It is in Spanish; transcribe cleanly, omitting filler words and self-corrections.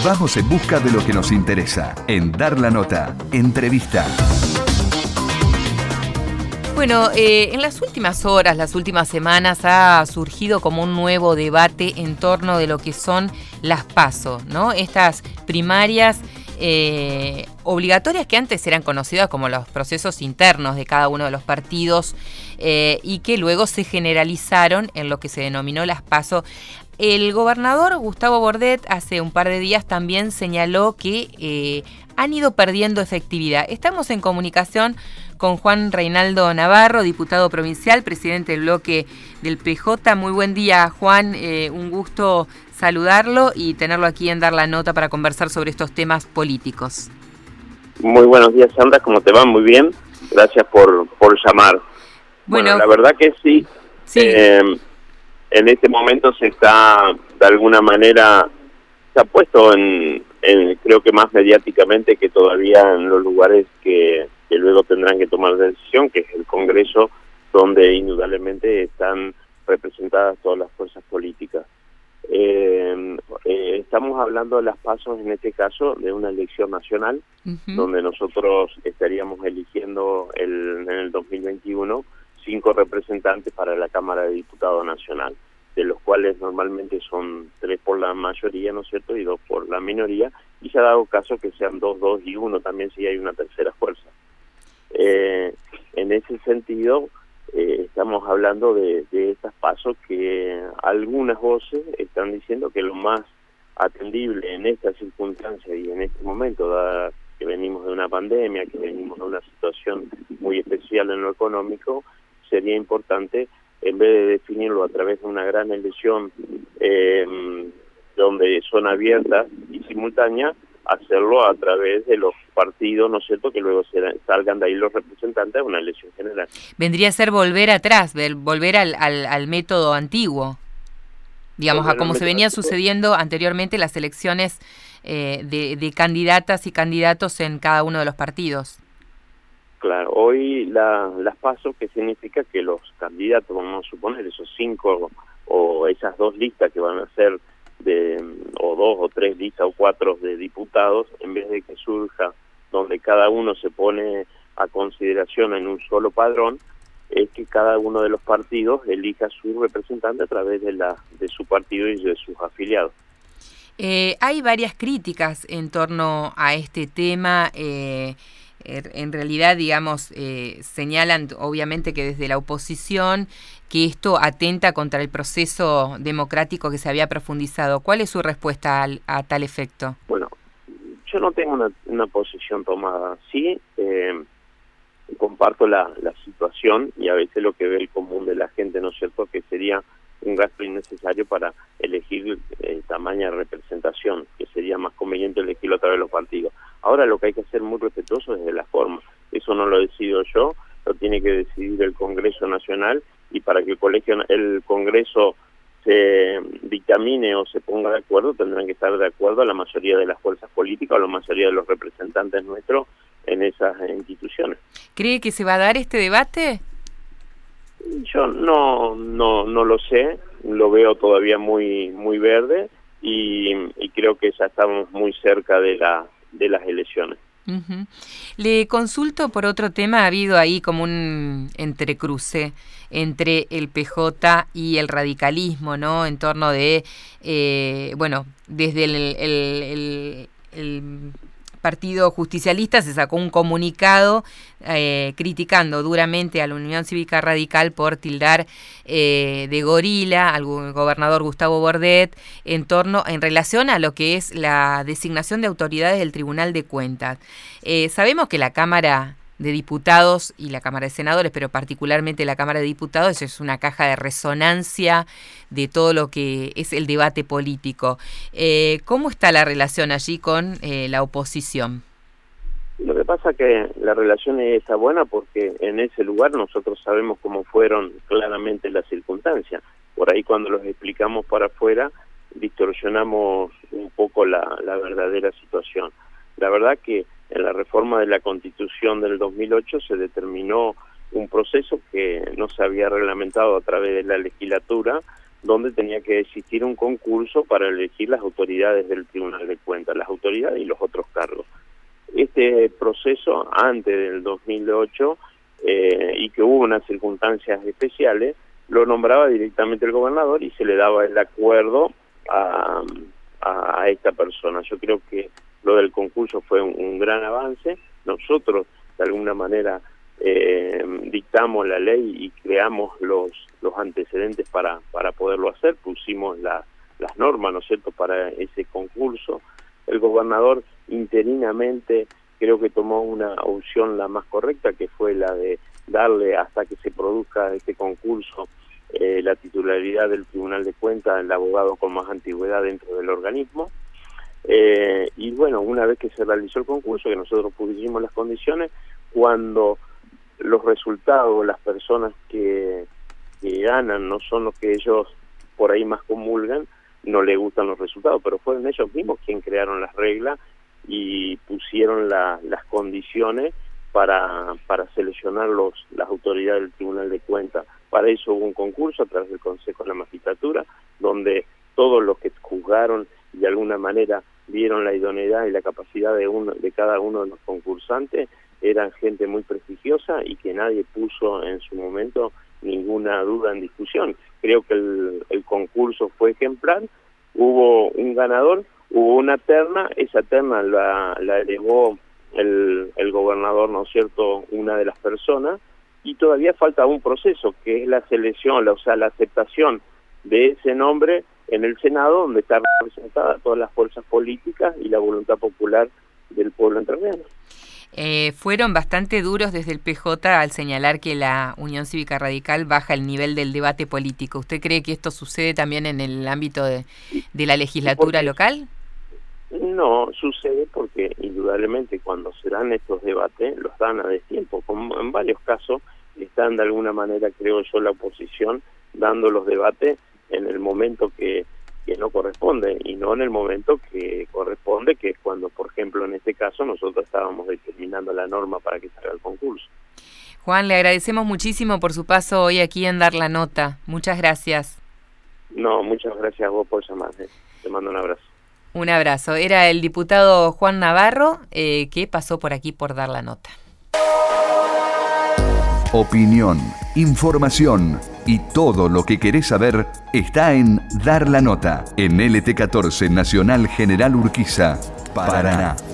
Vamos en busca de lo que nos interesa en Dar la Nota. Entrevista. Bueno, en las últimas horas, las últimas semanas ha surgido como un nuevo debate en torno de lo que son las PASO, ¿no? Estas primarias obligatorias que antes eran conocidas como los procesos internos de cada uno de los partidos y que luego se generalizaron en lo que se denominó las PASO. El gobernador Gustavo Bordet hace un par de días también señaló que han ido perdiendo efectividad. Estamos en comunicación con Juan Reinaldo Navarro, diputado provincial, presidente del bloque del PJ. Muy buen día, Juan. Un gusto saludarlo y tenerlo aquí en Dar la Nota para conversar sobre estos temas políticos. Muy buenos días, Sandra. ¿Cómo te va? Muy bien. Gracias por llamar. Bueno, la verdad que sí. En este momento se está, de alguna manera, se ha puesto en creo que más mediáticamente que todavía en los lugares que luego tendrán que tomar la decisión, que es el Congreso, donde indudablemente están representadas todas las fuerzas políticas. Estamos hablando de las PASO, en este caso, de una elección nacional, donde nosotros estaríamos eligiendo en el 2021 5 representantes para la Cámara de Diputados Nacional, de los cuales normalmente son 3 por la mayoría, ¿no es cierto?, y 2 por la minoría, y se ha dado caso que sean 2, 2 y 1 también si hay una tercera fuerza. En ese sentido, estamos hablando de estas PASO que algunas voces están diciendo que lo más atendible en esta circunstancia y en este momento, dada que venimos de una pandemia, que venimos de una situación muy especial en lo económico, sería importante, en vez de definirlo a través de una gran elección donde son abiertas y simultáneas, hacerlo a través de los partidos, ¿no es cierto?, que luego salgan de ahí los representantes a una elección general. Vendría a ser volver atrás, volver al método antiguo, digamos, a como se venía sucediendo anteriormente las elecciones de candidatas y candidatos en cada uno de los partidos. Claro, hoy las PASO, que significa que los candidatos, vamos a suponer, esos 5 o esas 2 listas que van a ser o 2 o 3 listas o 4 de diputados, en vez de que surja donde cada uno se pone a consideración en un solo padrón, es que cada uno de los partidos elija su representante a través de su partido y de sus afiliados. Hay varias críticas en torno a este tema. En realidad, digamos, señalan obviamente que desde la oposición que esto atenta contra el proceso democrático que se había profundizado. ¿Cuál es su respuesta a tal efecto? Bueno, yo no tengo una posición tomada. Sí, comparto la situación y a veces lo que ve el común de la gente, ¿no es cierto?, que sería un gasto innecesario para elegir tamaña representación, que sería más conveniente elegirlo a través de los partidos. Ahora lo que hay que ser muy respetuoso es de la forma. Eso no lo decido yo, lo tiene que decidir el Congreso Nacional, y para que el Congreso se dictamine o se ponga de acuerdo, tendrán que estar de acuerdo a la mayoría de las fuerzas políticas o la mayoría de los representantes nuestros en esas instituciones. ¿Cree que se va a dar este debate? Yo no lo sé, lo veo todavía muy verde y creo que ya estamos muy cerca de las elecciones. Uh-huh. Le consulto por otro tema. Ha habido ahí como un entrecruce entre el PJ y el radicalismo, ¿no? En torno de, desde el Partido Justicialista se sacó un comunicado criticando duramente a la Unión Cívica Radical por tildar de gorila al gobernador Gustavo Bordet en relación a lo que es la designación de autoridades del Tribunal de Cuentas. Sabemos que la Cámara de Diputados y la Cámara de Senadores, pero particularmente la Cámara de Diputados, es una caja de resonancia de todo lo que es el debate político. ¿Cómo está la relación allí con la oposición? Lo que pasa es que la relación está buena porque en ese lugar nosotros sabemos cómo fueron claramente las circunstancias. Por ahí cuando los explicamos para afuera, distorsionamos un poco la verdadera situación. La verdad que en la reforma de la Constitución del 2008 se determinó un proceso que no se había reglamentado a través de la legislatura, donde tenía que existir un concurso para elegir las autoridades del Tribunal de Cuentas, las autoridades y los otros cargos. Este proceso, antes del 2008, y que hubo unas circunstancias especiales, lo nombraba directamente el gobernador y se le daba el acuerdo a esta persona. Yo creo que lo del concurso fue un gran avance. Nosotros, de alguna manera, dictamos la ley y creamos los antecedentes para poderlo hacer, pusimos las normas, ¿no es cierto?, para ese concurso. El gobernador interinamente creo que tomó una opción la más correcta, que fue la de darle, hasta que se produzca este concurso, la titularidad del Tribunal de Cuentas al abogado con más antigüedad dentro del organismo. Y bueno, una vez que se realizó el concurso, que nosotros pusimos las condiciones, cuando los resultados, las personas que ganan no son los que ellos por ahí más comulgan, no les gustan los resultados, pero fueron ellos mismos quienes crearon las reglas y pusieron las condiciones para seleccionar las autoridades del Tribunal de Cuentas. Para eso hubo un concurso a través del Consejo de la Magistratura, donde todos los que juzgaron y de alguna manera vieron la idoneidad y la capacidad de cada uno de los concursantes eran gente muy prestigiosa y que nadie puso en su momento ninguna duda en discusión. Creo que el concurso fue ejemplar, hubo un ganador, hubo una terna, esa terna la elevó el gobernador, ¿no es cierto?, una de las personas, y todavía falta un proceso, que es la selección, o sea, la aceptación de ese nombre en el Senado, donde está representada todas las fuerzas políticas y la voluntad popular del pueblo entrerriano. Fueron bastante duros desde el PJ al señalar que la Unión Cívica Radical baja el nivel del debate político. ¿Usted cree que esto sucede también en el ámbito de la legislatura local? No, sucede porque indudablemente cuando se dan estos debates los dan a destiempo. Como en varios casos están de alguna manera, creo yo, la oposición dando los debates en el momento que no corresponde y no en el momento que corresponde, que es cuando, por ejemplo, en este caso nosotros estábamos determinando la norma para que salga el concurso. Juan, le agradecemos muchísimo por su paso hoy aquí en Dar la Nota. Muchas gracias. No, muchas gracias a vos por llamar. Te mando un abrazo. Un abrazo. Era el diputado Juan Navarro que pasó por aquí por Dar la Nota. Opinión, información y todo lo que querés saber está en Dar la Nota en LT14 Nacional General Urquiza, Paraná.